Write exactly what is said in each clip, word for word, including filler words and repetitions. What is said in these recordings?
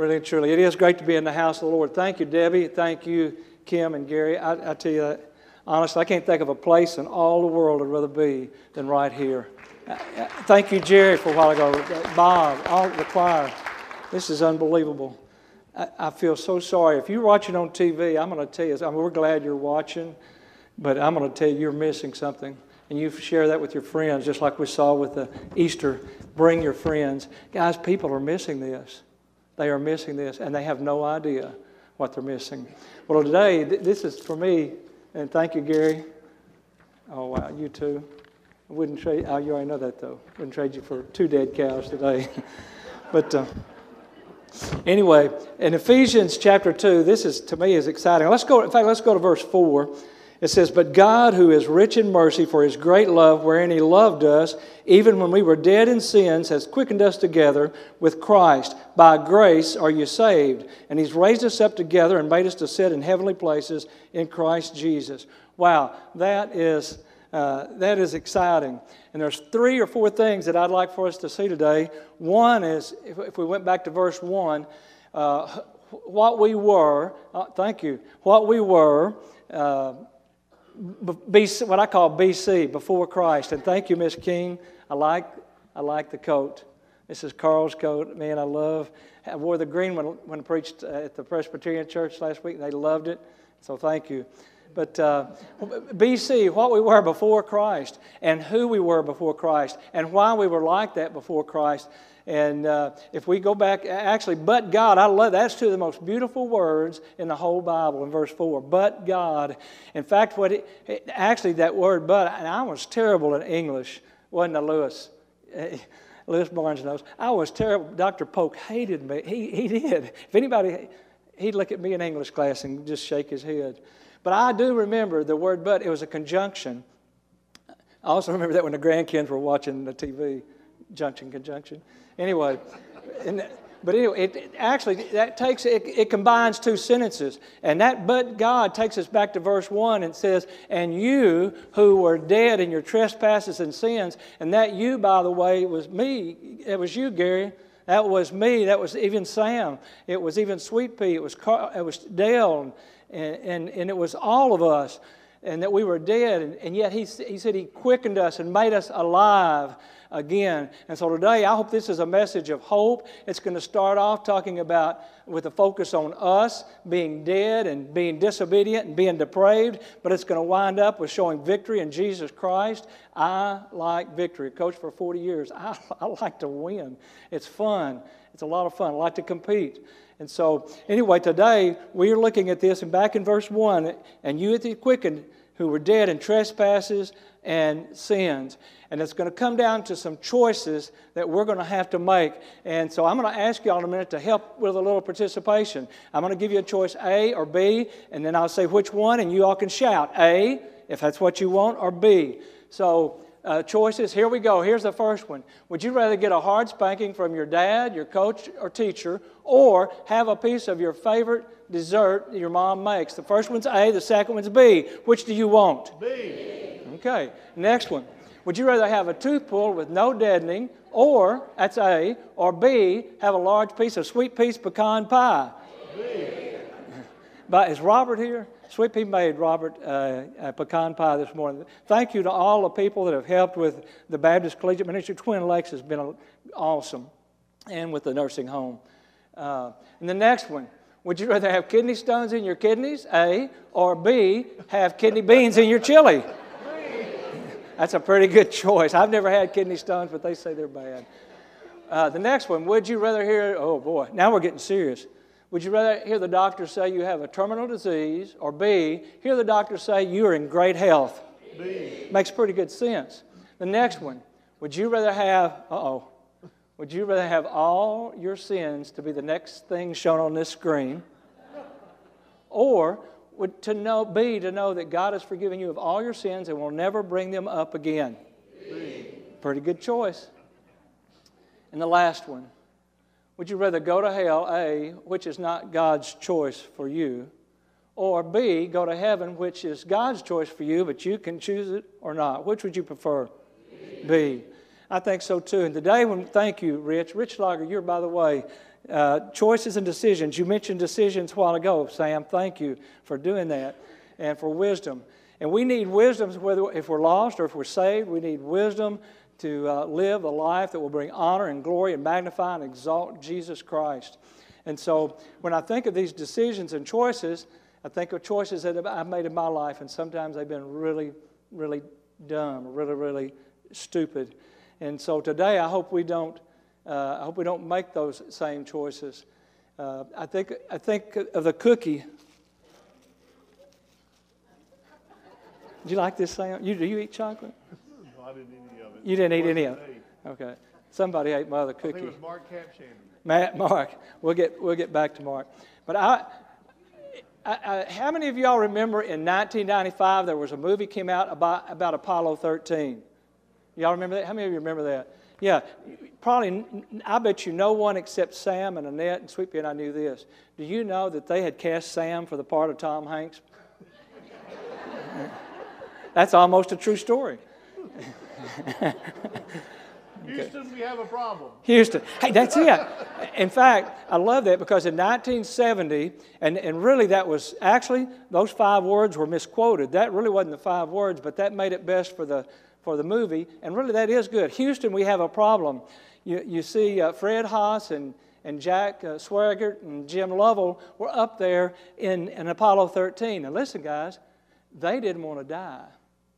really and truly. It is great to be in the house of the Lord. Thank you, Debbie. Thank you, Kim and Gary. I, I tell you, that, honestly, I can't think of a place in all the world I'd rather be than right here. Thank you, Jerry, for a while ago. Bob, all the choir. This is unbelievable. I, I feel so sorry. If you're watching on T V, I'm going to tell you, I mean, we're glad you're watching, but I'm going to tell you you're missing something. And you share that with your friends, just like we saw with the Easter. Bring your friends. Guys, people are missing this. They are missing this, and they have no idea what they're missing. Well, today, th- this is for me, and thank you, Gary. Oh, wow, you too. I wouldn't trade, oh, you already know that, though. Wouldn't trade you for two dead cows today. But uh, anyway, in Ephesians chapter two, this is, to me, is exciting. Let's go, in fact, let's go to verse four. It says, "But God, who is rich in mercy for His great love, wherein He loved us, even when we were dead in sins, has quickened us together with Christ. By grace are you saved. And He's raised us up together and made us to sit in heavenly places in Christ Jesus." Wow, that is, uh, that is exciting. And there's three or four things that I'd like for us to see today. One is, if, if we went back to verse one, uh, what we were, uh, thank you, what we were, uh, B C, what I call B C, before Christ. And thank you, Miss King. I like I like the coat. This is Carl's coat. Man, I love. I wore the green one when I preached at the Presbyterian Church last week. They loved it. So thank you. But uh, B C, what we were before Christ, and who we were before Christ, and why we were like that before Christ. And uh, if we go back, actually, but God, I love that's two of the most beautiful words in the whole Bible in verse four. But God. In fact, what it, it, actually that word but, and I was terrible in English, wasn't I, Lewis? Lewis Barnes knows. I was terrible. Doctor Polk hated me. He, he did. If anybody, he'd look at me in English class and just shake his head. But I do remember the word but, it was a conjunction. I also remember that when the grandkids were watching the T V, junction, conjunction. Anyway, and, but anyway, it, it actually that takes it, it combines two sentences, and that but God takes us back to verse one and says, "And you who were dead in your trespasses and sins," and that you, by the way, was me. It was you, Gary. That was me. That was even Sam. It was even Sweet Pea. It was Car- it was Dale, and, and and it was all of us, and that we were dead, and, and yet he he said He quickened us and made us alive again. And so today, I hope this is a message of hope. It's going to start off talking about with a focus on us being dead and being disobedient and being depraved, but it's going to wind up with showing victory in Jesus Christ. I like victory. Coach for forty years. I, I like to win. It's fun. It's a lot of fun. I like to compete. And so, anyway, today we are looking at this, and back in verse one, "And you hath He quickened, who were dead in trespasses and sins." And it's going to come down to some choices that we're going to have to make. And so I'm going to ask you all in a minute to help with a little participation. I'm going to give you a choice A or B, and then I'll say which one, and you all can shout A, if that's what you want, or B. So uh, choices, here we go. Here's the first one. Would you rather get a hard spanking from your dad, your coach, or teacher, or have a piece of your favorite dessert that your mom makes? The first one's A, the second one's B. Which do you want? B. Okay, next one. Would you rather have a tooth pulled with no deadening, or, that's A, or B, have a large piece of sweet peas pecan pie? B. But is Robert here? Sweet Pea made Robert uh, a pecan pie this morning. Thank you to all the people that have helped with the Baptist Collegiate Ministry. Twin Lakes has been awesome, and with the nursing home. Uh, and the next one. Would you rather have kidney stones in your kidneys, A, or B, have kidney beans in your chili? That's a pretty good choice. I've never had kidney stones, but they say they're bad. Uh, the next one, would you rather hear, oh boy, now we're getting serious. Would you rather hear the doctor say you have a terminal disease, or B, hear the doctor say you are in great health? B. Makes pretty good sense. The next one, would you rather have, uh-oh, would you rather have all your sins to be the next thing shown on this screen, or would to know be to know that God has forgiven you of all your sins and will never bring them up again? B. Pretty good choice. And the last one. Would you rather go to hell, A, which is not God's choice for you, or B, go to heaven, which is God's choice for you, but you can choose it or not? Which would you prefer? B. B. I think so too. And today, when thank you, Rich. Rich Lager, you're, by the way, Uh, choices and decisions. You mentioned decisions a while ago, Sam. Thank you for doing that, and for wisdom. And we need wisdom, whether if we're lost or if we're saved. We need wisdom to uh, live a life that will bring honor and glory and magnify and exalt Jesus Christ. And so when I think of these decisions and choices, I think of choices that I've made in my life, and sometimes they've been really, really dumb, really, really stupid. And so today I hope we don't Uh, I hope we don't make those same choices. Uh, I think I think of the cookie. Did you like this, Sam? You, do you eat chocolate? No, I didn't eat any of it. You didn't eat any of Wasn't it? Okay. Somebody ate my other I cookie. think it was Mark Capshander. Matt, Mark. We'll get we'll get back to Mark. But I, I, I how many of y'all remember in nineteen ninety-five there was a movie came out about about Apollo thirteen? Y'all remember that? How many of you remember that? Yeah, probably, I bet you no one except Sam and Annette and Sweet Pea and I knew this. Do you know that they had cast Sam for the part of Tom Hanks? That's almost a true story. Houston, we have a problem. Houston. Hey, that's it. In fact, I love that because in nineteen seventy, and, and really that was, actually, those five words were misquoted. That really wasn't the five words, but that made it best for the for the movie, and really that is good. Houston, we have a problem. You, you see uh, Fred Haas and, and Jack uh, Swigert and Jim Lovell were up there in, in Apollo thirteen. Now listen, guys, they didn't want to die.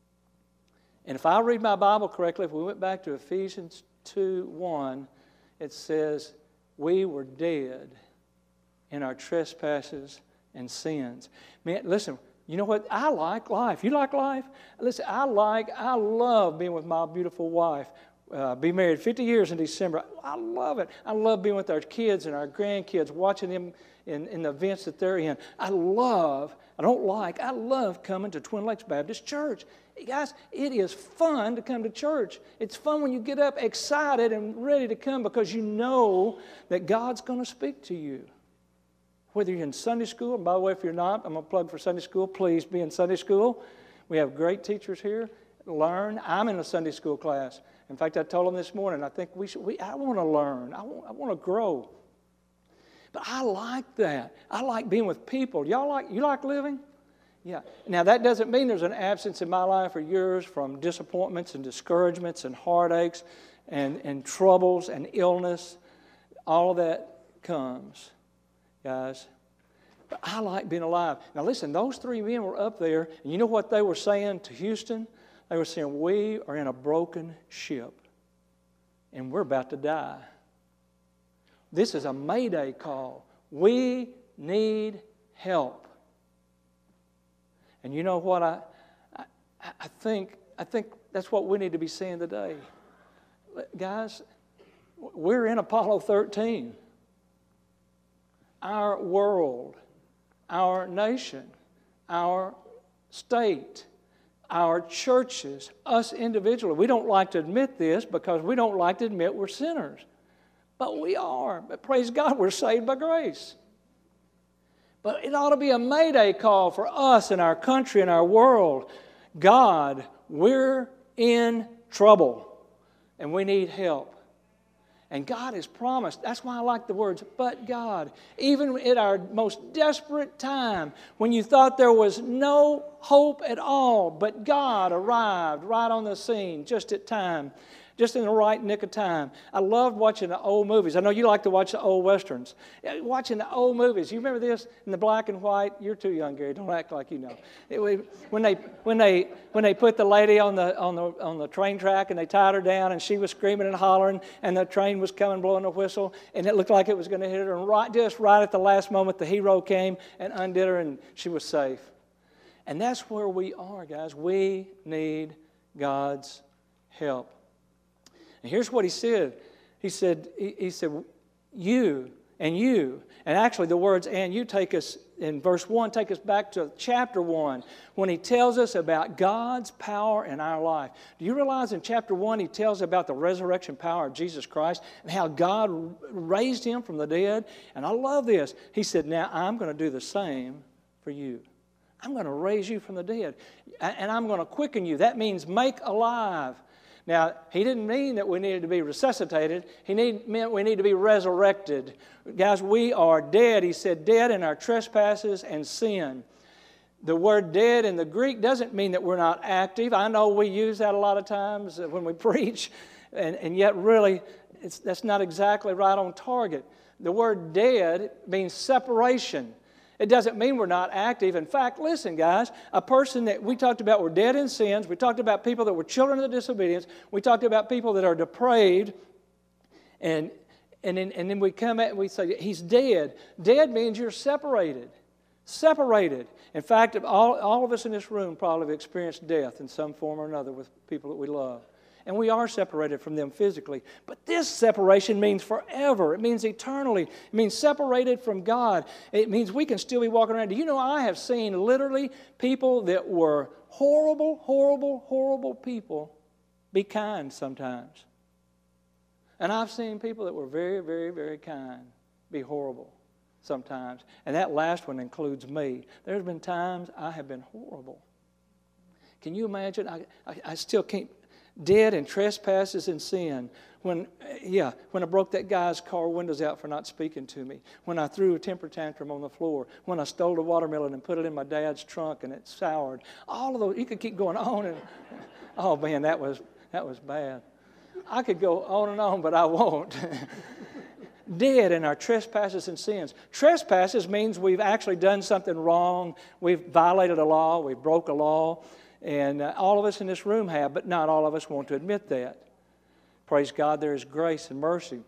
And if I read my Bible correctly, if we went back to Ephesians two one, it says, we were dead in our trespasses and sins. Man, listen, you know what? I like life. You like life? Listen, I like, I love being with my beautiful wife. Uh, be married fifty years in December. I love it. I love being with our kids and our grandkids, watching them in, in the events that they're in. I love, I don't like, I love coming to Twin Lakes Baptist Church. Hey guys, it is fun to come to church. It's fun when you get up excited and ready to come because you know that God's going to speak to you. Whether you're in Sunday school, and by the way, if you're not, I'm going to plug for Sunday school. Please be in Sunday school. We have great teachers here. Learn. I'm in a Sunday school class. In fact, I told them this morning, I think we should, we, I want to learn. I want, I want to grow. But I like that. I like being with people. Y'all like, you like living? Yeah. Now, that doesn't mean there's an absence in my life or yours from disappointments and discouragements and heartaches and, and troubles and illness. All of that comes, guys. But I like being alive. Now, listen, those three men were up there, and you know what they were saying to Houston? They were saying, we are in a broken ship, and we're about to die. This is a mayday call. We need help. And you know what? I, I, I think I think that's what we need to be saying today. Guys, we're in Apollo thirteen. Our world, our nation, our state, our churches, us individually. We don't like to admit this because we don't like to admit we're sinners. But we are. But praise God, we're saved by grace. But it ought to be a mayday call for us and our country and our world. God, we're in trouble and we need help. And God has promised. That's why I like the words, but God. Even at our most desperate time, when you thought there was no hope at all, but God arrived right on the scene just at time, just in the right nick of time. I loved watching the old movies. I know you like to watch the old westerns. Watching the old movies. You remember this in the black and white? You're too young, Gary. Don't act like you know. It, when they when they when they put the lady on the on the on the train track and they tied her down and she was screaming and hollering and the train was coming blowing a whistle and it looked like it was going to hit her and right just right at the last moment the hero came and undid her and she was safe. And that's where we are, guys. We need God's help. And here's what he said. He said, he, he said, you and you. And actually the words and you take us, in verse one, take us back to chapter one when he tells us about God's power in our life. Do you realize in chapter one he tells about the resurrection power of Jesus Christ and how God raised him from the dead? And I love this. He said, now I'm going to do the same for you. I'm going to raise you from the dead. And I'm going to quicken you. That means make alive. Now, he didn't mean that we needed to be resuscitated. He need, meant we need to be resurrected. Guys, we are dead. He said dead in our trespasses and sin. The word dead in the Greek doesn't mean that we're not active. I know we use that a lot of times when we preach, and, and yet really it's, that's not exactly right on target. The word dead means separation. It doesn't mean we're not active. In fact, listen, guys, a person that we talked about were dead in sins. We talked about people that were children of the disobedience. We talked about people that are depraved. And, and, then, and then we come at and we say, he's dead. Dead means you're separated. Separated. In fact, all, all of us in this room probably have experienced death in some form or another with people that we love. And we are separated from them physically. But this separation means forever. It means eternally. It means separated from God. It means we can still be walking around. Do you know I have seen literally people that were horrible, horrible, horrible people be kind sometimes. And I've seen people that were very, very, very kind be horrible sometimes. And that last one includes me. There's been times I have been horrible. Can you imagine? I, I, I still can't. Dead in trespasses and sin. When, yeah, when I broke that guy's car windows out for not speaking to me. When I threw a temper tantrum on the floor. When I stole a watermelon and put it in my dad's trunk and it soured. All of those, you could keep going on and, oh man, that was, that was bad. I could go on and on, but I won't. Dead in our trespasses and sins. Trespasses means we've actually done something wrong. We've violated a law. We've broke a law. And uh, all of us in this room have, but not all of us want to admit that. Praise God, there is grace and mercy.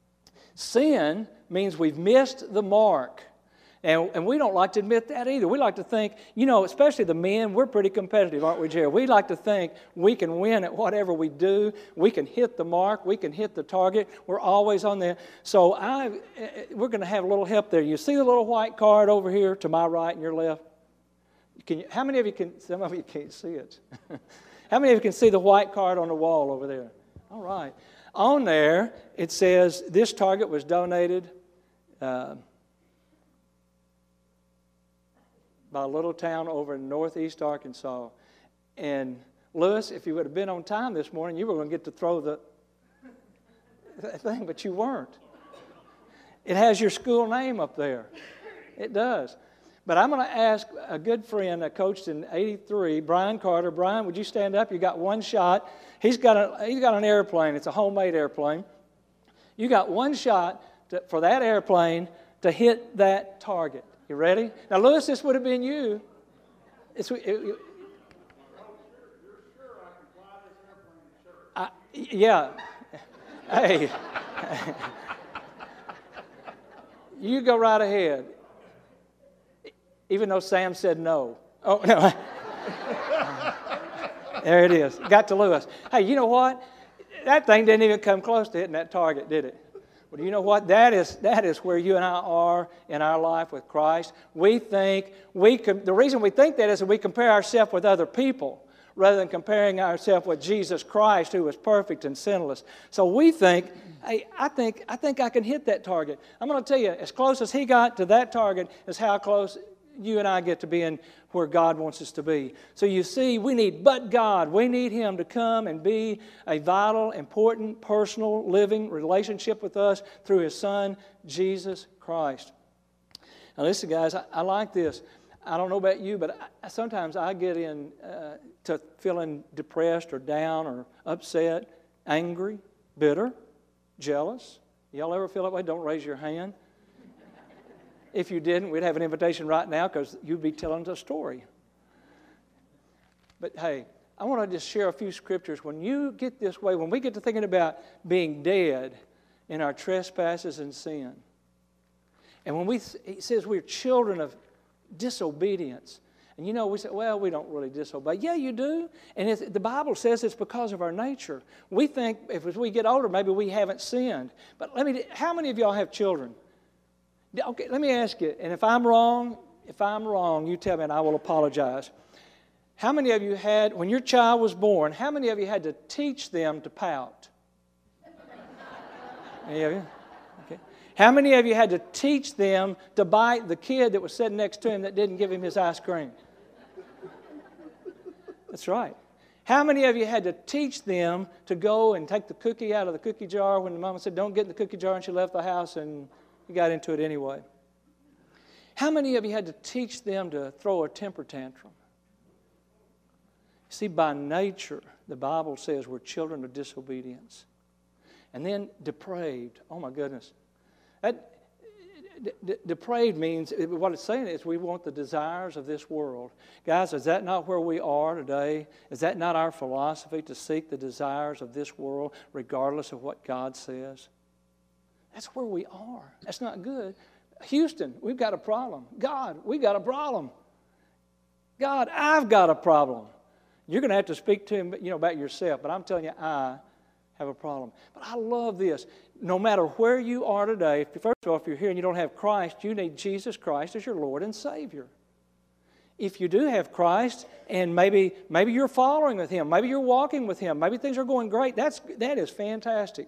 Sin means we've missed the mark. And, and we don't like to admit that either. We like to think, you know, especially the men, we're pretty competitive, aren't we, Jerry? We like to think we can win at whatever we do. We can hit the mark. We can hit the target. We're always on there. So I, we're going to have a little help there. You see the little white card over here to my right and your left? Can you, how many of you can, some of you can't see it. How many of you can see the white card on the wall over there? All right. On there, it says this target was donated uh, by a little town over in northeast Arkansas. And Lewis, if you would have been on time this morning, you were going to get to throw the thing, but you weren't. It has your school name up there. It does. But I'm going to ask a good friend I coached in eighty-three, Brian Carter. Brian, would you stand up? You got one shot. He's got, a, he's got an airplane. It's a homemade airplane. You got one shot to, for that airplane to hit that target. You ready? Now, Lewis, this would have been you. It's, it, it, I, yeah. Hey. You go right ahead. Even though Sam said no. Oh, no. There it is. Got to Lewis. Hey, you know what? That thing didn't even come close to hitting that target, did it? Well, you know what? That is, that is where you and I are in our life with Christ. We think, we com- the reason we think that is that we compare ourselves with other people rather than comparing ourselves with Jesus Christ, who was perfect and sinless. So we think, hey, I think, I think I can hit that target. I'm going to tell you, as close as he got to that target is how close you and I get to being where God wants us to be. So you see, we need but God. We need Him to come and be a vital, important, personal, living relationship with us through His Son, Jesus Christ. Now listen, guys, I, I like this. I don't know about you, but I, sometimes I get in uh, to feeling depressed or down or upset, angry, bitter, jealous. Y'all ever feel that way? Don't raise your hand. If you didn't, we'd have an invitation right now because you'd be telling a story. But hey, I want to just share a few scriptures. When you get this way, when we get to thinking about being dead in our trespasses and sin, and when we, it says we're children of disobedience. And you know, we say, well, we don't really disobey. Yeah, you do. And it's, the Bible says it's because of our nature. We think if as we get older, maybe we haven't sinned. But let me, how many of y'all have children? Okay, let me ask you, and if I'm wrong, if I'm wrong, you tell me and I will apologize. How many of you had, when your child was born, how many of you had to teach them to pout? Any of you? Okay. How many of you had to teach them to bite the kid that was sitting next to him that didn't give him his ice cream? That's right. How many of you had to teach them to go and take the cookie out of the cookie jar when the mama said, don't get in the cookie jar, and she left the house and you got into it anyway? How many of you had to teach them to throw a temper tantrum? See, by nature, the Bible says we're children of disobedience. And then depraved. Oh, my goodness. That, d- d- depraved means, what it's saying is we want the desires of this world. Guys, is that not where we are today? Is that not our philosophy, to seek the desires of this world regardless of what God says? That's where we are. That's not good. Houston, we've got a problem. God, we got a problem. God, I've got a problem. You're going to have to speak to him, you know, about yourself, but I'm telling you, I have a problem. But I love this. No matter where you are today, first of all, if you're here and you don't have Christ, you need Jesus Christ as your Lord and Savior. If you do have Christ, and maybe maybe you're following with Him, maybe you're walking with Him, maybe things are going great, that's that is fantastic.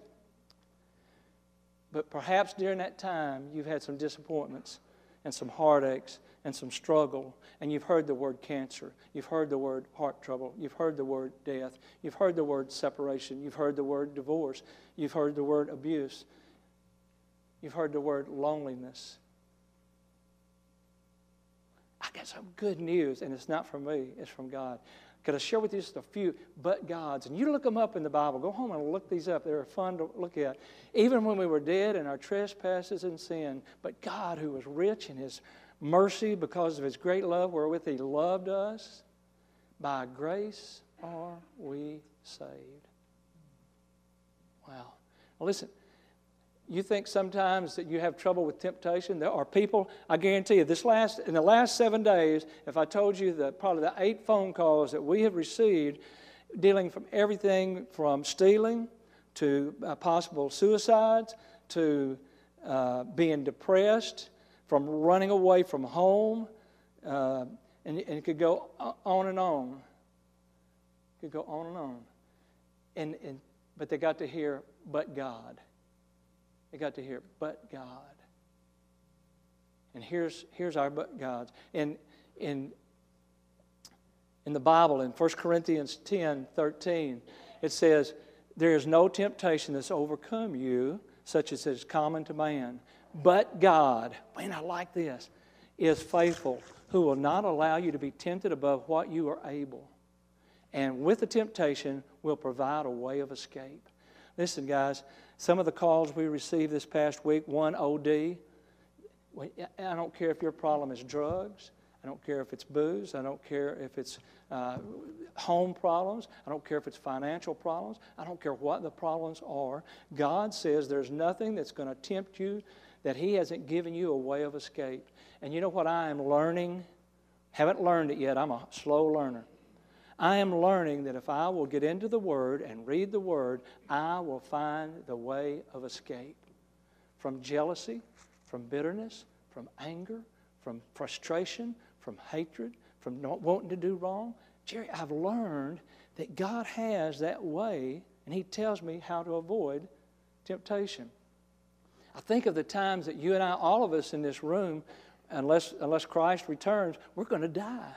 But perhaps during that time, you've had some disappointments and some heartaches and some struggle, and you've heard the word cancer, you've heard the word heart trouble, you've heard the word death, you've heard the word separation, you've heard the word divorce, you've heard the word abuse, you've heard the word loneliness. I got some good news, and it's not from me, it's from God. Could I share with you just a few but God's? And you look them up in the Bible. Go home and look these up. They're fun to look at. Even when we were dead in our trespasses and sin, but God, who was rich in His mercy because of His great love wherewith He loved us, by grace are we saved. Wow. Well, listen. You think sometimes that you have trouble with temptation? There are people, I guarantee you, this last in the last seven days, if I told you that probably the eight phone calls that we have received dealing from everything from stealing to uh, possible suicides to uh, being depressed, from running away from home, uh, and, and it could go on and on. It could go on and on. And, and but they got to hear, but God. They got to hear, but God. And here's here's our but God's. In in in the Bible, in First Corinthians ten thirteen, it says, there is no temptation that's overcome you, such as is common to man. But God, man, I like this, is faithful, who will not allow you to be tempted above what you are able. And with the temptation will provide a way of escape. Listen, guys, some of the calls we received this past week, one O D. I don't care if your problem is drugs. I don't care if it's booze. I don't care if it's uh, home problems. I don't care if it's financial problems. I don't care what the problems are. God says there's nothing that's going to tempt you that He hasn't given you a way of escape. And you know what I am learning? Haven't learned it yet. I'm a slow learner. I am learning that if I will get into the Word and read the Word, I will find the way of escape from jealousy, from bitterness, from anger, from frustration, from hatred, from not wanting to do wrong. Jerry, I've learned that God has that way, and He tells me how to avoid temptation. I think of the times that you and I, all of us in this room, unless, unless Christ returns, we're going to die.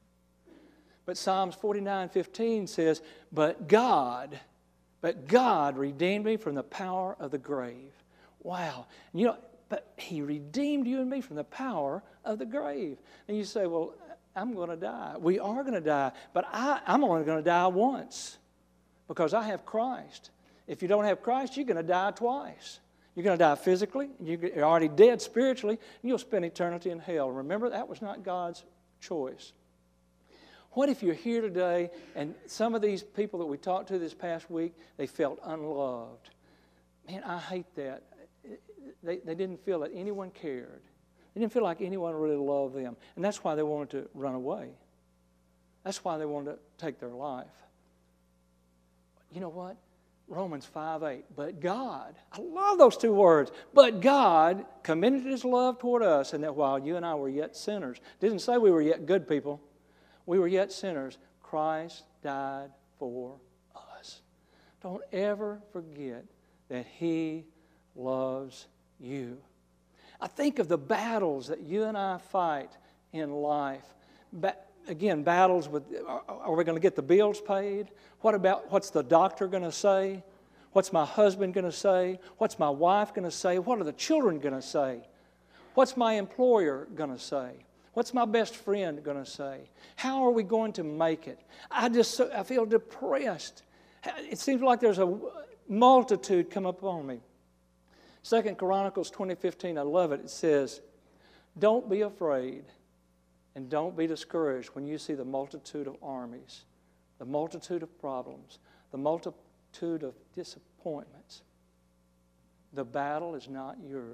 But Psalms forty-nine fifteen says, but God, but God redeemed me from the power of the grave. Wow. You know, but He redeemed you and me from the power of the grave. And you say, well, I'm going to die. We are going to die. But I, I'm only going to die once because I have Christ. If you don't have Christ, you're going to die twice. You're going to die physically. You're already dead spiritually. And you'll spend eternity in hell. Remember, that was not God's choice. What if you're here today and some of these people that we talked to this past week, they felt unloved? Man, I hate that. They, they didn't feel that anyone cared. They didn't feel like anyone really loved them. And that's why they wanted to run away. That's why they wanted to take their life. You know what? Romans five eight. But God, I love those two words. But God commended His love toward us, and that while you and I were yet sinners, didn't say we were yet good people. We were yet sinners. Christ died for us. Don't ever forget that He loves you. I think of the battles that you and I fight in life. But again, battles with, are, are we going to get the bills paid? What about, what's the doctor going to say? What's my husband going to say? What's my wife going to say? What are the children going to say? What's my employer going to say? What's my best friend going to say? How are we going to make it? I just, I feel depressed. It seems like there's a multitude come upon me. Second Chronicles twenty fifteen, I love it. It says, don't be afraid and don't be discouraged when you see the multitude of armies, the multitude of problems, the multitude of disappointments. The battle is not yours,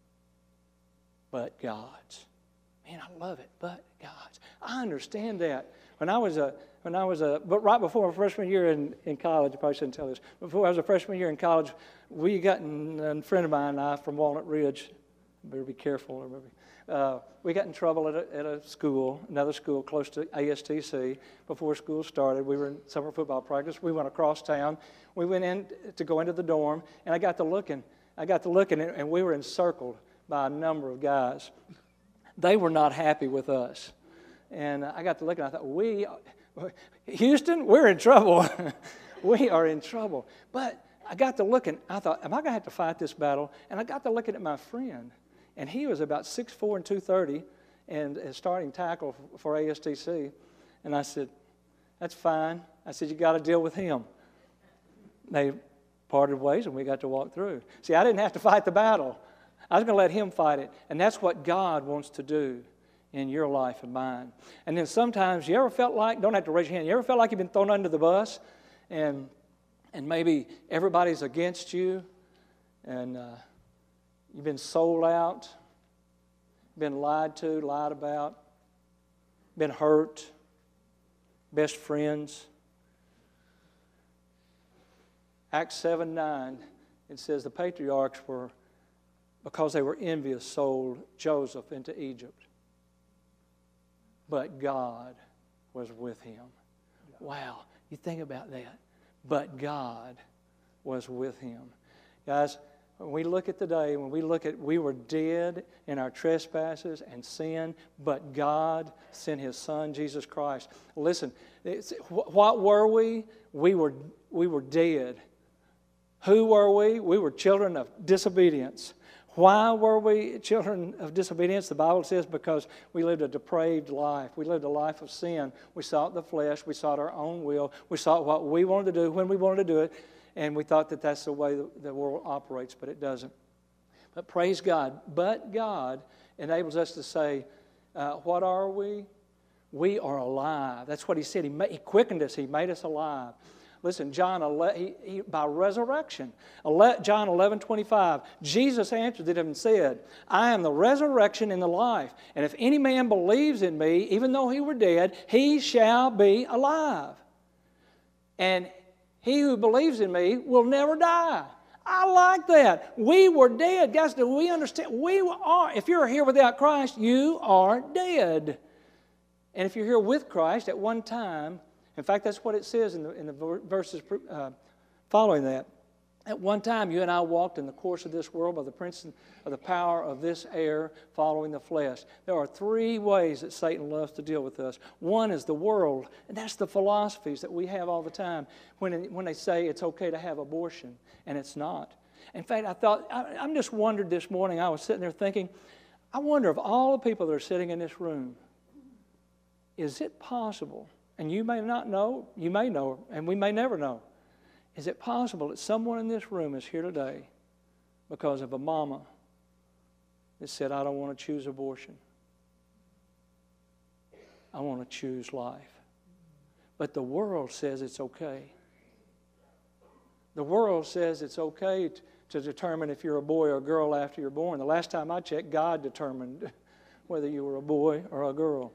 but God's. Man, I love it, but God's. I understand that. When I was a, when I was a, but right before my freshman year in, in college, I probably shouldn't tell this. Before I was a freshman year in college, we got, in, a friend of mine and I from Walnut Ridge, better be careful. Uh, we got in trouble at a, at a school, another school close to A S T C. Before school started, we were in summer football practice. We went across town. We went in to go into the dorm, and I got to looking. I got to looking, and we were encircled by a number of guys. They were not happy with us. And I got to looking, I thought, we, Houston, we're in trouble. We are in trouble. But I got to looking, I thought, am I going to have to fight this battle? And I got to looking at my friend, and he was about six foot four and two thirty, and a starting tackle for A S T C. And I said, that's fine. I said, you got to deal with him. They parted ways, and we got to walk through. See, I didn't have to fight the battle. I was going to let him fight it. And that's what God wants to do in your life and mine. And then sometimes, you ever felt like, don't have to raise your hand, you ever felt like you've been thrown under the bus and and maybe everybody's against you and uh, you've been sold out, been lied to, lied about, been hurt, best friends. Acts seven nine, it says the patriarchs were, because they were envious, sold Joseph into Egypt. But God was with him. Wow, you think about that. But God was with him. Guys, when we look at today, when we look at, we were dead in our trespasses and sin, but God sent his Son, Jesus Christ. Listen, it's, what were we? We were, we were dead. Who were we? We were children of disobedience. Why were we children of disobedience? The Bible says because we lived a depraved life. We lived a life of sin. We sought the flesh. We sought our own will. We sought what we wanted to do when we wanted to do it. And we thought that that's the way the world operates, but it doesn't. But praise God. But God enables us to say, uh, what are we? We are alive. That's what he said. He, made, he quickened us. He made us alive. Listen, John, he, he, by resurrection, John eleven twenty-five, Jesus answered them and said, I am the resurrection and the life. And if any man believes in me, even though he were dead, he shall be alive. And he who believes in me will never die. I like that. We were dead. Guys, do we understand? We are. If you're here without Christ, you are dead. And if you're here with Christ at one time, in fact, that's what it says in the, in the verses uh, following that. At one time, you and I walked in the course of this world by the prince of the power of this air, following the flesh. There are three ways that Satan loves to deal with us. One is the world, and that's the philosophies that we have all the time when, when they say it's okay to have abortion, and it's not. In fact, I thought, I, I'm just wondered this morning, I was sitting there thinking, I wonder of all the people that are sitting in this room, is it possible, and you may not know, you may know, and we may never know, is it possible that someone in this room is here today because of a mama that said, I don't want to choose abortion. I want to choose life. But the world says it's okay. The world says it's okay t- to determine if you're a boy or a girl after you're born. The last time I checked, God determined whether you were a boy or a girl.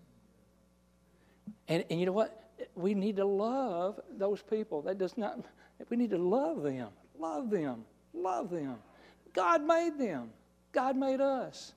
And, and you know what? We need to love those people. That does not, we need to love them. Love them. Love them. God made them. God made us.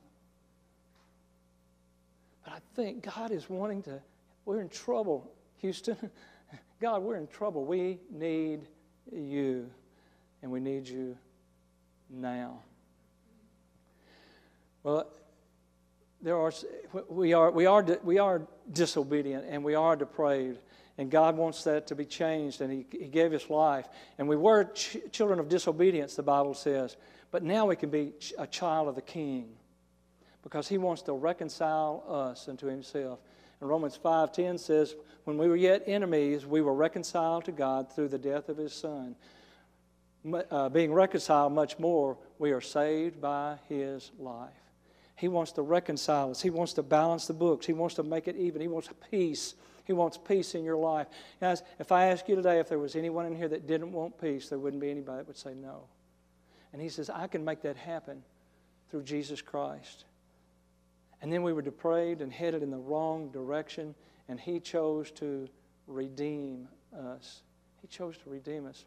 But I think God is wanting to, we're in trouble, Houston. God, we're in trouble. We need you. And we need you now. Well, there are we are we are we are disobedient and we are depraved, and God wants that to be changed, and He He gave His life, and we were ch- children of disobedience, the Bible says, but now we can be ch- a child of the King, because He wants to reconcile us unto Himself. And Romans five ten says, when we were yet enemies, we were reconciled to God through the death of His Son. Uh, being reconciled much more, we are saved by His life. He wants to reconcile us. He wants to balance the books. He wants to make it even. He wants peace. He wants peace in your life. Guys, if I ask you today if there was anyone in here that didn't want peace, there wouldn't be anybody that would say no. And He says, I can make that happen through Jesus Christ. And then we were depraved and headed in the wrong direction, and He chose to redeem us. He chose to redeem us.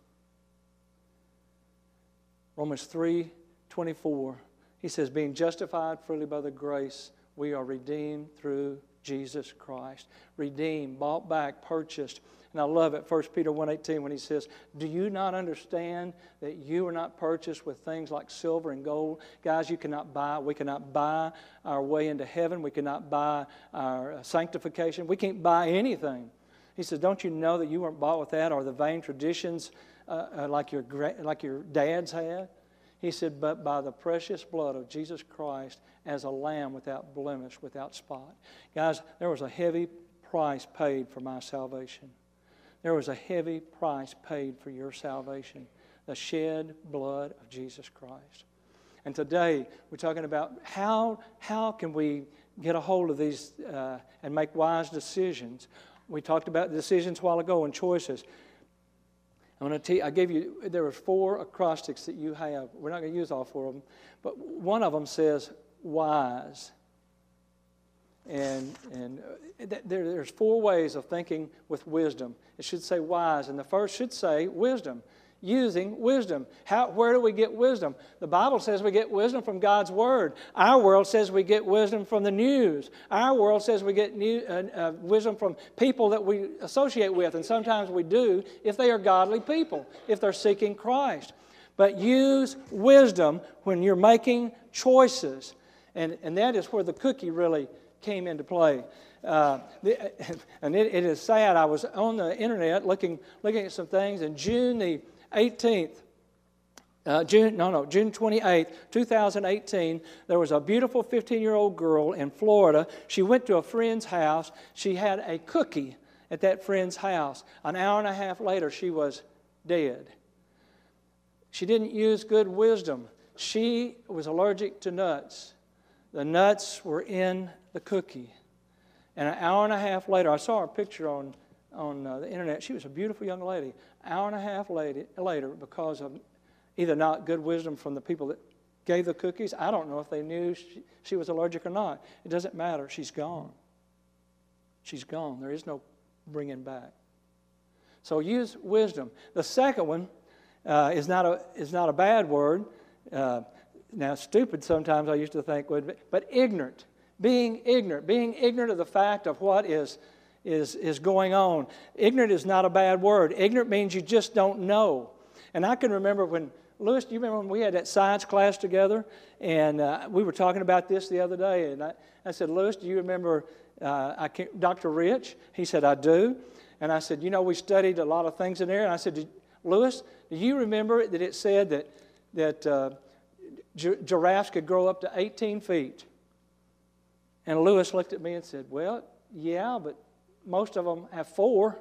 Romans three twenty-four, he says, being justified freely by the grace, we are redeemed through Jesus Christ. Redeemed, bought back, purchased. And I love it, First Peter one eighteen, when he says, do you not understand that you are not purchased with things like silver and gold? Guys, you cannot buy, we cannot buy our way into heaven. We cannot buy our sanctification. We can't buy anything. He says, don't you know that you weren't bought with that, or the vain traditions uh, uh, like your like your dads had? He said, but by the precious blood of Jesus Christ, as a lamb without blemish, without spot. Guys, there was a heavy price paid for my salvation. There was a heavy price paid for your salvation. The shed blood of Jesus Christ. And today, we're talking about how, how can we get a hold of these uh, and make wise decisions. We talked about decisions a while ago and choices. I'm going to tell you, I gave you, there are four acrostics that you have. We're not going to use all four of them. But one of them says, wise. And, and there, there's four ways of thinking with wisdom. It should say wise. And the first should say wisdom. Using wisdom. How, where do we get wisdom? The Bible says we get wisdom from God's Word. Our world says we get wisdom from the news. Our world says we get new, uh, uh, wisdom from people that we associate with. And sometimes we do if they are godly people, if they're seeking Christ. But use wisdom when you're making choices. And, and that is where the cookie really came into play. Uh, the, and it, it is sad. I was on the internet looking, looking at some things, and June the eighteenth, uh, June no no June twenty-eighth, two thousand eighteen, there was a beautiful fifteen-year-old girl in Florida. She went to a friend's house. She had a cookie at that friend's house. An hour and a half later, she was dead. She didn't use good wisdom. She was allergic to nuts. The nuts were in the cookie. And an hour and a half later, I saw her picture on, on uh, the internet. She was a beautiful young lady. An hour and a half later, later, because of either not good wisdom from the people that gave the cookies, I don't know if they knew she, she was allergic or not. It doesn't matter. She's gone. She's gone. There is no bringing back. So use wisdom. The second one uh, is not a is not a bad word. Uh, now, stupid sometimes I used to think would be, but ignorant. Being ignorant, being ignorant of the fact of what is, is, is going on. Ignorant is not a bad word. Ignorant means you just don't know. And I can remember when, Lewis, do you remember when we had that science class together? And uh, we were talking about this the other day. And I, I said, Lewis, do you remember uh, I can't, Doctor Rich? He said, I do. And I said, you know, we studied a lot of things in there. And I said, Lewis, do you remember that it said that, that uh, gi- giraffes could grow up to eighteen feet? And Lewis looked at me and said, well, yeah, but most of them have four.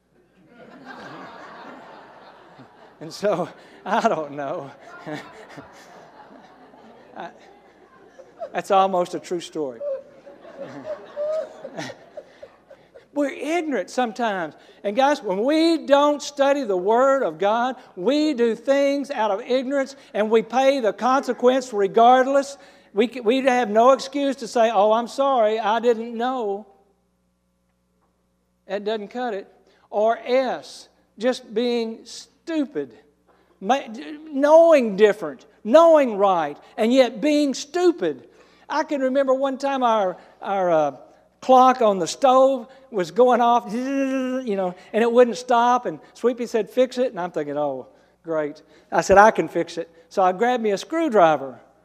And so, I don't know. I, that's almost a true story. We're ignorant sometimes. And guys, when we don't study the Word of God, we do things out of ignorance, and we pay the consequence regardless. We we have no excuse to say, oh, I'm sorry, I didn't know. That doesn't cut it. Or S, just being stupid. Knowing different, knowing right, and yet being stupid. I can remember one time our, our uh, clock on the stove was going off, you know, and it wouldn't stop. And Sweepy said, fix it. And I'm thinking, oh, great. I said, I can fix it. So I grabbed me a screwdriver.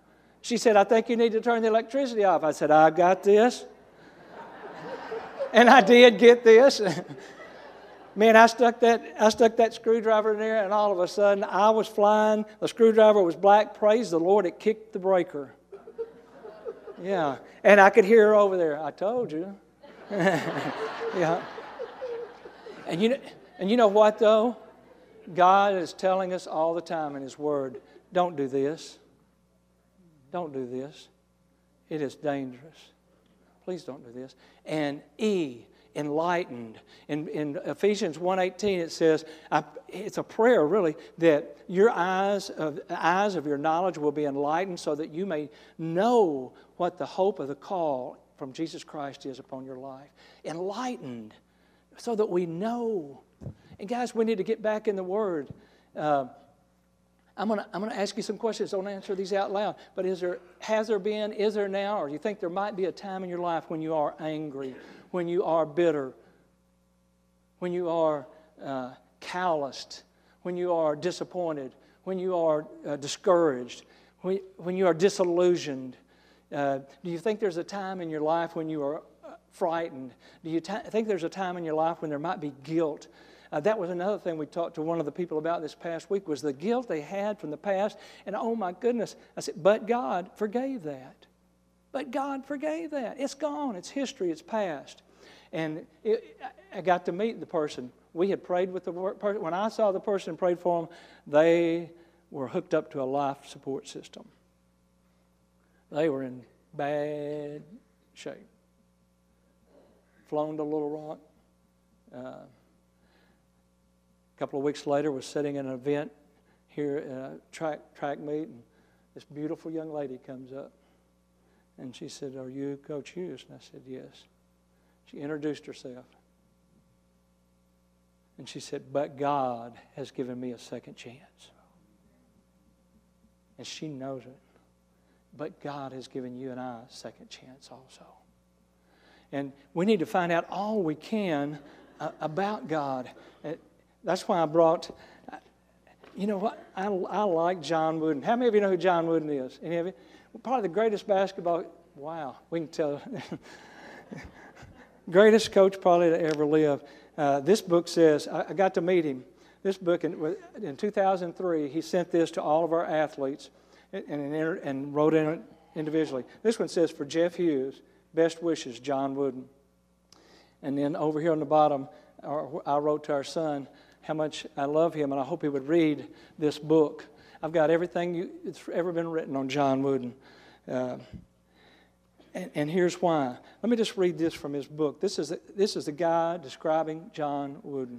She said, I think you need to turn the electricity off. I said, I got this. And I did get this. Man, I stuck that I stuck that screwdriver in there, and all of a sudden I was flying. The screwdriver was black. Praise the Lord, it kicked the breaker. Yeah, and I could hear her over there. I told you. Yeah. And you know, and you know what though? God is telling us all the time in His Word, don't do this. Don't do this. It is dangerous. Please don't do this. And E, enlightened. In, in Ephesians one eighteen it says, I, it's a prayer really, that your eyes of, eyes of your knowledge will be enlightened so that you may know what the hope of the call from Jesus Christ is upon your life. Enlightened so that we know. And guys, we need to get back in the Word. Uh, I'm going to I'm going to ask you some questions. Don't answer these out loud. But is there, has there been, is there now, or do you think there might be a time in your life when you are angry, when you are bitter, when you are uh, calloused, when you are disappointed, when you are uh, discouraged, when, when you are disillusioned? Uh, do you think there's a time in your life when you are uh, frightened? Do you t- think there's a time in your life when there might be guilt? Uh, that was another thing we talked to one of the people about this past week, was the guilt they had from the past. And oh my goodness, I said, but God forgave that. But God forgave that. It's gone. It's history. It's past. And it, I got to meet the person. We had prayed with the person. When I saw the person and prayed for them, they were hooked up to a life support system. They were in bad shape. Flown to Little Rock. Uh, A couple of weeks later, was sitting in an event here at a track, track meet, and this beautiful young lady comes up. And she said, are you Coach Hughes? And I said, yes. She introduced herself. And she said, but God has given me a second chance. And she knows it. But God has given you and I a second chance also. And we need to find out all we can uh, about God. Uh, That's why I brought, you know what, I, I like John Wooden. How many of you know who John Wooden is? Any of you? Well, probably the greatest basketball, wow, we can tell. Greatest coach probably to ever live. Uh, this book says, I, I got to meet him. This book, in, in two thousand three, he sent this to all of our athletes and, and, and wrote in it individually. This one says, for Jeff Hughes, best wishes, John Wooden. And then over here on the bottom, I wrote to our son how much I love him, and I hope he would read this book. I've got everything you, that's ever been written on John Wooden. Uh, and, and here's why. Let me just read this from his book. This is, this is the guy describing John Wooden.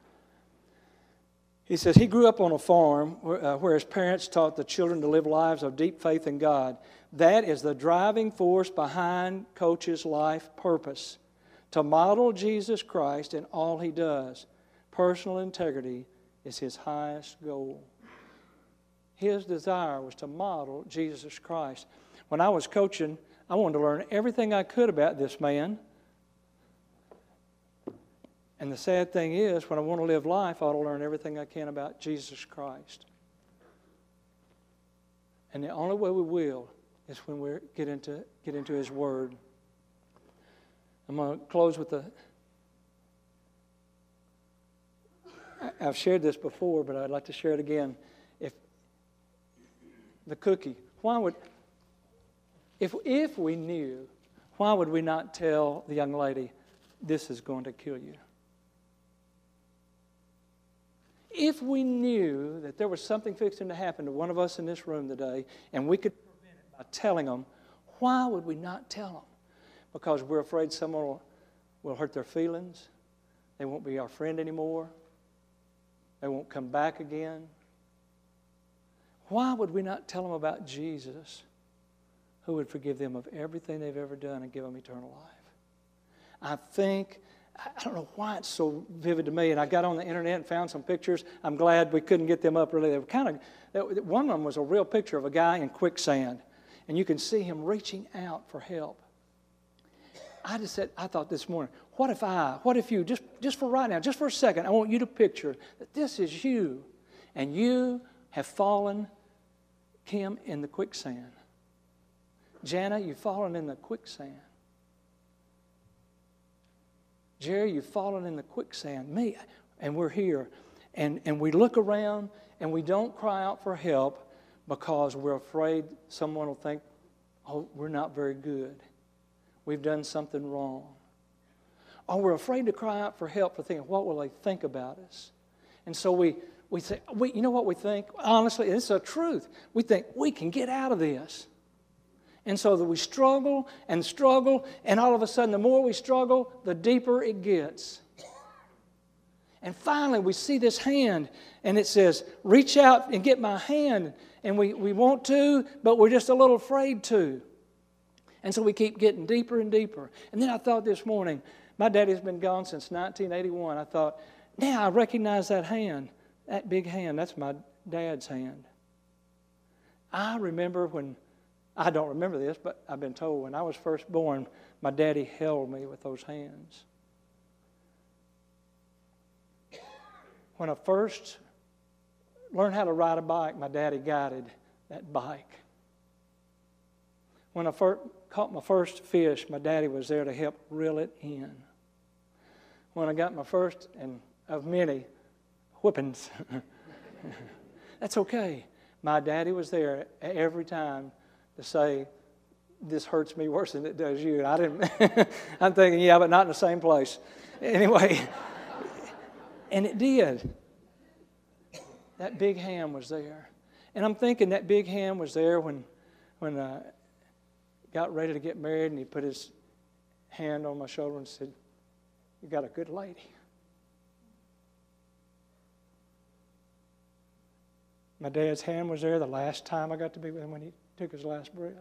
He says, he grew up on a farm where, uh, where his parents taught the children to live lives of deep faith in God. That is the driving force behind Coach's life purpose, to model Jesus Christ in all he does. Personal integrity is his highest goal. His desire was to model Jesus Christ. When I was coaching, I wanted to learn everything I could about this man. And the sad thing is, when I want to live life, I ought to learn everything I can about Jesus Christ. And the only way we will is when we get into, get into His Word. I'm going to close with the... I've shared this before, but I'd like to share it again. If the cookie, why would... If, if we knew, why would we not tell the young lady, this is going to kill you? If we knew that there was something fixing to happen to one of us in this room today, and we could prevent it by telling them, why would we not tell them? Because we're afraid someone will, will hurt their feelings. They won't be our friend anymore. They won't come back again. Why would we not tell them about Jesus, who would forgive them of everything they've ever done and give them eternal life? I think... I don't know why it's so vivid to me. And I got on the internet and found some pictures. I'm glad we couldn't get them up really. They were kind of, one of them was a real picture of a guy in quicksand. And you can see him reaching out for help. I just said, I thought this morning, what if I, what if you, just, just for right now, just for a second, I want you to picture that this is you. And you have fallen, Kim, in the quicksand. Jana, you've fallen in the quicksand. Jerry, you've fallen in the quicksand. Me, and we're here. And, and we look around and we don't cry out for help because we're afraid someone will think, oh, we're not very good. We've done something wrong. Or we're afraid to cry out for help for thinking, what will they think about us? And so we, we say, we, you know what we think? Honestly, it's the truth. We think we can get out of this. And so that we struggle and struggle, and all of a sudden, the more we struggle, the deeper it gets. And finally, we see this hand, and it says, reach out and get my hand. And we, we want to, but we're just a little afraid to. And so we keep getting deeper and deeper. And then I thought this morning, my daddy's been gone since nineteen eighty-one. I thought, now I recognize that hand, that big hand. That's my dad's hand. I remember when, I don't remember this, but I've been told when I was first born, my daddy held me with those hands. When I first learned how to ride a bike, my daddy guided that bike. When I first caught my first fish, my daddy was there to help reel it in. When I got my first, and of many, whippings, that's okay. My daddy was there every time to say, this hurts me worse than it does you. And I didn't, I'm thinking, yeah, but not in the same place. Anyway, and it did. That big hand was there. And I'm thinking that big hand was there when, when I got ready to get married, and he put his hand on my shoulder and said, you got a good lady. My dad's hand was there the last time I got to be with him when he took his last breath.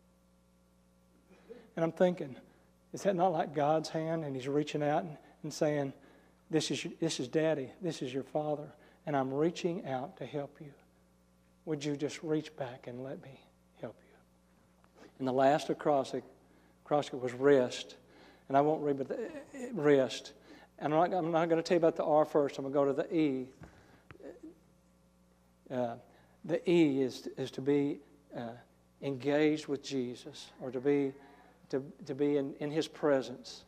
And I'm thinking, is that not like God's hand? And he's reaching out and, and saying, this is, this is Daddy, this is your Father, and I'm reaching out to help you. Would you just reach back and let me help you? And the last acrostic, acrostic was rest. And I won't read, but the, rest. And I'm not, I'm not going to tell you about the R first. I'm going to go to the E. Uh, the E is, is to be uh, engaged with Jesus, or to be, to, to be in, in His presence.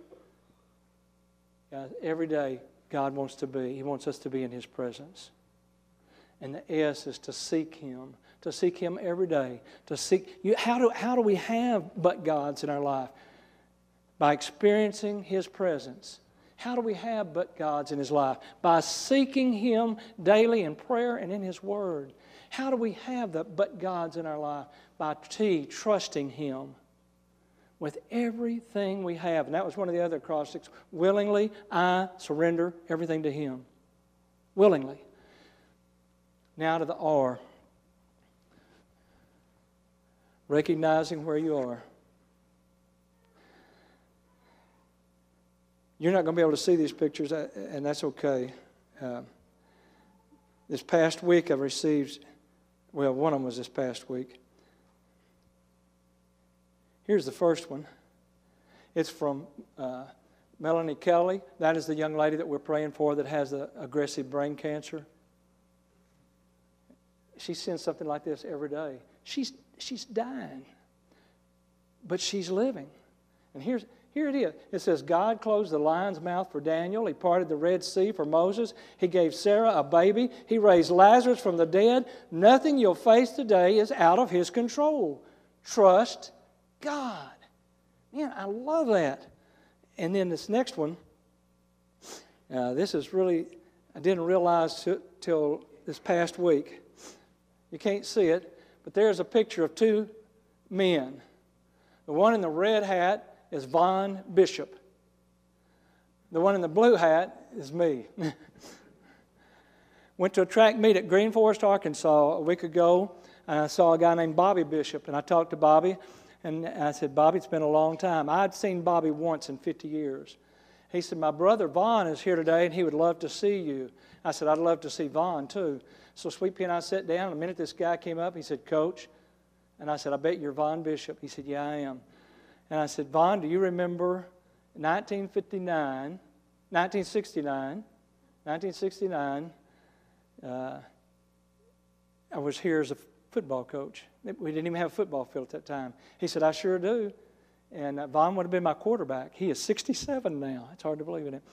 Uh, every day, God wants to be. He wants us to be in His presence. And the S is to seek Him. To seek Him every day. To seek. You, how do how do we have but Gods in our life? By experiencing His presence. How do we have but Gods in His life? By seeking Him daily in prayer and in His Word. How do we have the but Gods in our life? By T, trusting Him with everything we have. And that was one of the other acrostics. Willingly, I surrender everything to Him. Willingly. Now to the R. Recognizing where you are. You're not going to be able to see these pictures, and that's okay. Uh, this past week I've received, well, one of them was this past week. Here's the first one. It's from uh, Melanie Kelly. That is the young lady that we're praying for that has the aggressive brain cancer. She sends something like this every day. She's, she's dying, but she's living. And here's... Here it is. It says, God closed the lion's mouth for Daniel. He parted the Red Sea for Moses. He gave Sarah a baby. He raised Lazarus from the dead. Nothing you'll face today is out of His control. Trust God. Man, I love that. And then this next one, uh, this is really, I didn't realize t- till this past week. You can't see it, but there's a picture of two men. The one in the red hat is Vaughn Bishop. The one in the blue hat is me. Went to a track meet at Green Forest, Arkansas a week ago, and I saw a guy named Bobby Bishop, and I talked to Bobby, and I said, Bobby, it's been a long time. I'd seen Bobby once in fifty years. He said, my brother Vaughn is here today, and he would love to see you. I said, I'd love to see Vaughn too. So Sweet Pea and I sat down, and the minute this guy came up, he said, Coach, and I said, I bet you're Vaughn Bishop. He said, yeah, I am. And I said, Vaughn, do you remember nineteen fifty-nine, nineteen sixty-nine, nineteen sixty-nine, uh, I was here as a football coach. We didn't even have a football field at that time. He said, I sure do. And uh, Vaughn would have been my quarterback. He is sixty-seven now. It's hard to believe it.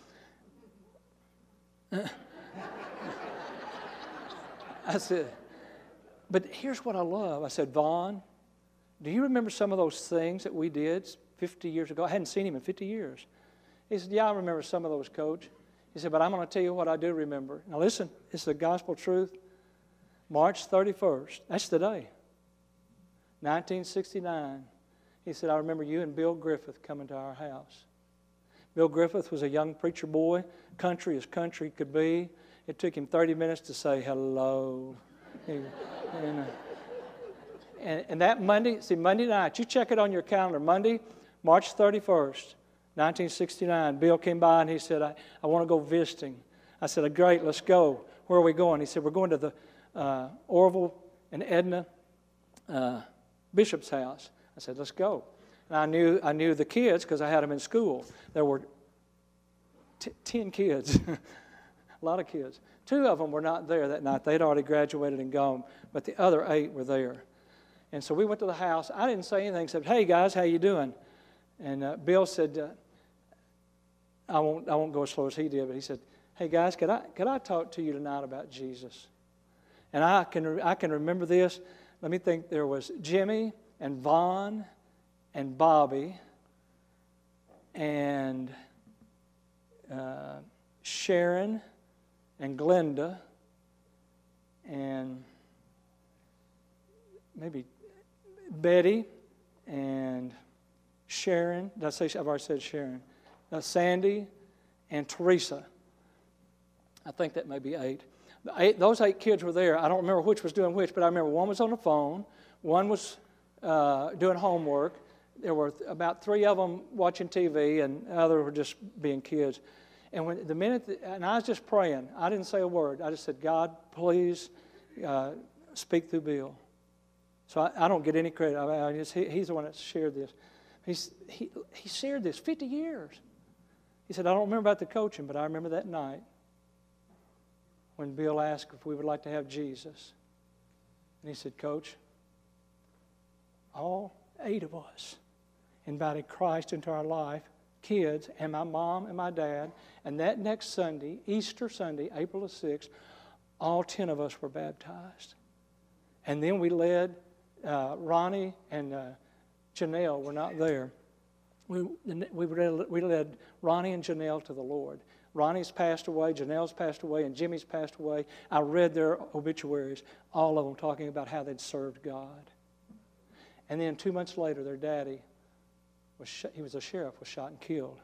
I said, but here's what I love. I said, Vaughn, do you remember some of those things that we did fifty years ago? I hadn't seen him in fifty years. He said, yeah, I remember some of those, Coach. He said, but I'm going to tell you what I do remember. Now listen, it's the gospel truth. March thirty-first, that's the day, nineteen sixty-nine. He said, I remember you and Bill Griffith coming to our house. Bill Griffith was a young preacher boy, country as country could be. It took him thirty minutes to say hello. He, and, uh, and, and that Monday, see, Monday night, you check it on your calendar, Monday, March thirty-first, nineteen sixty-nine, Bill came by and he said, I, I want to go visiting. I said, great, let's go. Where are we going? He said, we're going to the uh, Orville and Edna uh, Bishop's house. I said, let's go. And I knew I knew the kids because I had them in school. There were t- ten kids, a lot of kids. Two of them were not there that night. They'd already graduated and gone, but the other eight were there. And so we went to the house. I didn't say anything except, hey, guys, how you doing? And uh, Bill said, uh, I won't I won't go as slow as he did, but he said, hey, guys, could I could I talk to you tonight about Jesus? And I can I can remember this. Let me think. There was Jimmy and Vaughn and Bobby and uh, Sharon and Glenda and maybe Betty and Sharon. Did I say? I've already said Sharon. Uh, Sandy and Teresa. I think that may be eight. The eight. Those eight kids were there. I don't remember which was doing which, but I remember one was on the phone, one was uh, doing homework. There were th- about three of them watching T V, and the others were just being kids. And when the minute, that, and I was just praying. I didn't say a word. I just said, God, please uh, speak through Bill. So I, I don't get any credit. I, I just, he, he's the one that shared this. He's, he, he shared this fifty years. He said, I don't remember about the coaching, but I remember that night when Bill asked if we would like to have Jesus. And he said, Coach, all eight of us invited Christ into our life, kids, and my mom and my dad. And that next Sunday, Easter Sunday, April the sixth, all ten of us were baptized. And then we led, uh, Ronnie and uh, Janelle were not there. We, we, led, we led Ronnie and Janelle to the Lord. Ronnie's passed away, Janelle's passed away, and Jimmy's passed away. I read their obituaries, all of them talking about how they'd served God. And then two months later, their daddy, was sh- he was a sheriff, was shot and killed.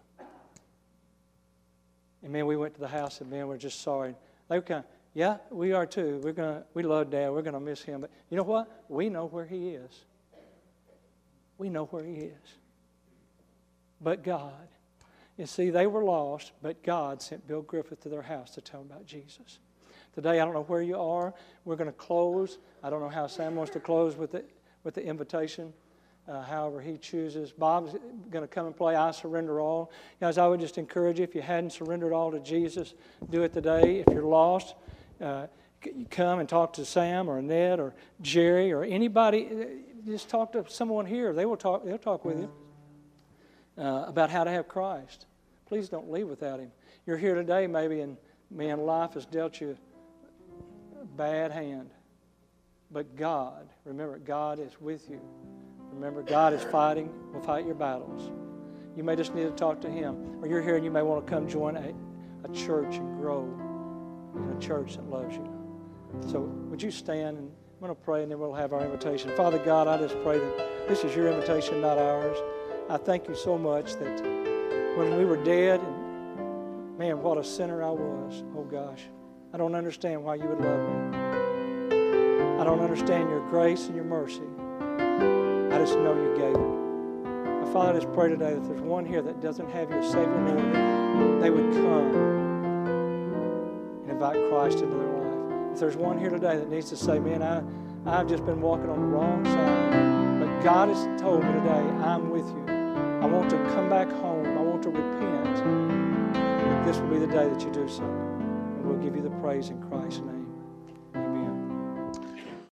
And man, we went to the house, and man, we're just sorry. They were kind of, yeah, we are too. We're gonna, we love Dad. We're gonna miss him. But you know what? We know where he is. We know where he is. But God. You see, they were lost, but God sent Bill Griffith to their house to tell them about Jesus. Today, I don't know where you are. We're going to close. I don't know how Sam wants to close with the, with the invitation, uh, however he chooses. Bob's going to come and play I Surrender All. Guys, I would just encourage you, if you hadn't surrendered all to Jesus, do it today. If you're lost, uh, you come and talk to Sam or Annette or Jerry or anybody. Just talk to someone here. They will talk. They'll talk with you uh, about how to have Christ. Please don't leave without him. You're here today maybe, and man, life has dealt you a bad hand. But God, remember, God is with you. Remember, God is fighting. Will fight your battles. You may just need to talk to him. Or you're here and you may want to come join a, a church and grow in a church that loves you. So would you stand, and I'm going to pray, and then we'll have our invitation. Father God, I just pray that this is your invitation, not ours. I thank you so much that when we were dead, and man, what a sinner I was. Oh gosh, I don't understand why you would love me. I don't understand your grace and your mercy. I just know you gave it. My Father, I just pray today that there's one here that doesn't have your Savior Lord, they would come and invite Christ into their life. If there's one here today that needs to say, man, I, I've just been walking on the wrong side, but God has told me today, I'm with you. I want to come back home. I want to repent. This will be the day that you do so. And we'll give you the praise in Christ's name.